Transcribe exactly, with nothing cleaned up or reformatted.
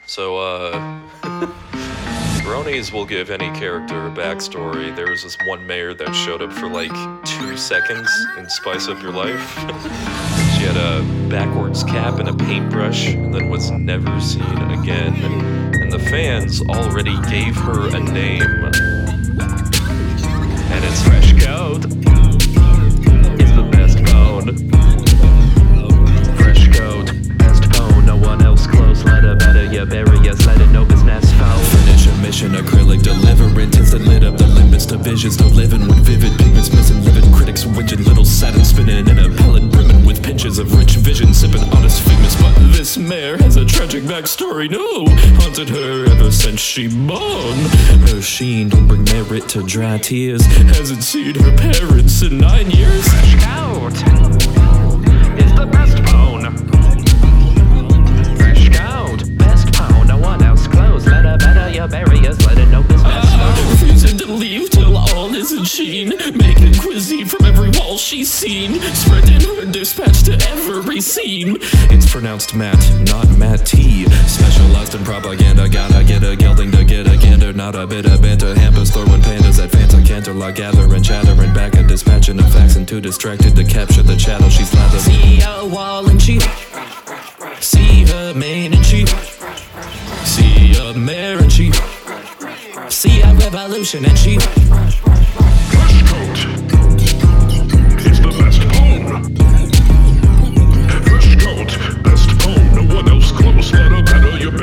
So, uh, Bronies will give any character a backstory. There was this one mayor that showed up for like two seconds in Spice Up Your Life. She had a backwards cap and a paintbrush, and then was never seen again. And the fans already gave her a name. And it's Fresh Coat. It's the best bone. Fresh Coat, best bone. No one else close. Let her better you bury us. Let it know business foul. Finish a mission, acrylic deliverant. It's that lit up the limits to visions. Still living with vivid pigments, missing livid critics. Widget little satin spinning in a pellet brimming with pinches of rich vision. Sipping honest figments. But this mare has a tragic backstory. No, haunted her ever since she born. Her sheen don't bring merit to dry tears. Hasn't seen her parents in nine years. Fresh Coat is the best bone. Fresh Coat, best bone. No one else close. Let her better you bury us. Let it know business Ah, refusing to leave till all is in sheen. Making cuisine from every wall she's seen. Spreading her dispatch to every scene. It's pronounced Matt, not Matt T. Specialized in propaganda. Gotta get a gelding to get a gander. Not a bit of banter. Hampers throwing pandas at Fanta Canterlot. Gathering, chattering back and dispatching of facts. And too distracted to capture the chattel she's lathered. See a wall and cheap. See her mane and cheap. See a mare and cheap. See a revolution and cheap. Fresh Coat is the best bone. Fresh Coat, best bone. No one else close. Let her better you